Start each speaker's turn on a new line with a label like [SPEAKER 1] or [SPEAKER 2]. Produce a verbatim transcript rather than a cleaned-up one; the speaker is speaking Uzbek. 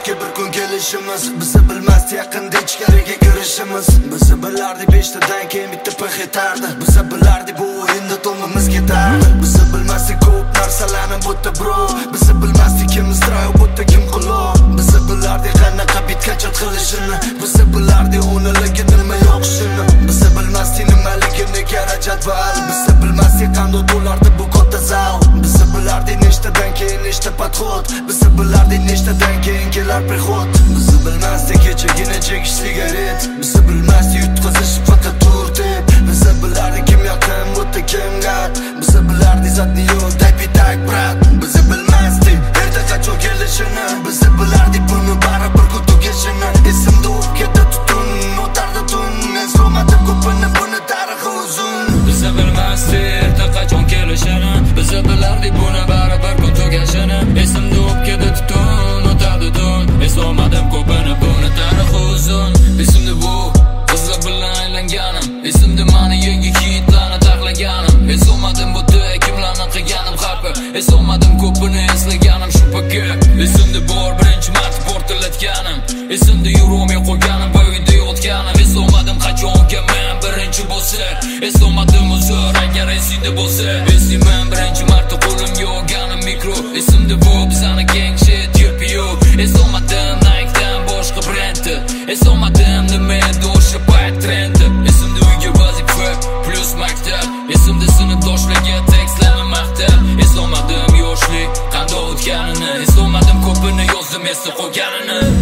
[SPEAKER 1] umidga bir kun kelishimiz. Bizi bilmasdi yaqinda ichkariga kirishimiz. Bizi bilardi beshtadan keyin bitta pix yetardi. Bizi bilardi bu o'yinda to'mimiz ketardi. Bizi bilmasdi ko'p narsalarni bo'tda bro. Bizi bilmasdi kim istroy bo'tda kim qulluq. Bizi bilardi qanaqa bitga chat qilishini. Bizi bilardi o'niligi nima yo'qishini. Bizi bilmasdi nimaligini kerak jadval. Bizi bilmasdi qanday bo'lardi bu katta zal. Bizi bilardi nechtadan keyin nechta podxod. Bizi bilardi nechtadan keyin kelar prihod. Bizi bilmasdi kechagina chekish sigaret. Bizi bilmasdi yutqazish faqat tur deb. Bizi bilardi kim yaqin bo'tda kim gat. Bizi bilardi zatni yo'lda bitak brat. Bizi bilmasdi erta qachon kelishini. Bizi bilardi buni baribir kun tugashini. Esimda o'p ketdi tutun o'tardi tun. Eslomadim ko'pini buni tarixi uzun.
[SPEAKER 2] Bizi bilmasdi erta qachon kelishini. Bizi bilardi buni baribir kun tugashini. Esimda o'p ketdi tutun o'tardi tun. Eslamadim ko'pini buni tarixi uzun. Esimda bu qizlar bilan aylanganim. Esimda mani yangi hitlarni taxlaganim. Eslamadim bu kimlarni qilganim xarpi. Eslamadim ko'pini eslaganim shu paka. Esimda bor birinchi marta portlatganim. Esimda yurmay qo'yganim va uyda yotganim. Eslamadim qachonga men birinchi bo'lsa. Eslamadim uzr agar esingda bo'lsa. Eslayman birinchi marta qo'limga olganim mikro. Esimda bu bizani gang shit yurpiyo. Eslamadim Nike'dan boshqa brendi. Eslamadim nima endi o'sha payt trendi. Esimda uyga vazifa plus maktab. Esimda sinfdoshlarga tekstlarni maqtab. Eslamadim yoshlik qanday o'tganini. Eslamadim ko'pini yozdim esda qolganini.